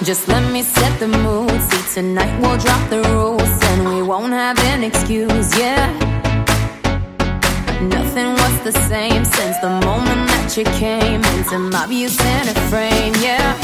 Just let me set the mood. See, tonight we'll drop the rules and we won't have an excuse, yeah. Nothing was the same since the moment that you came into my view center frame, yeah.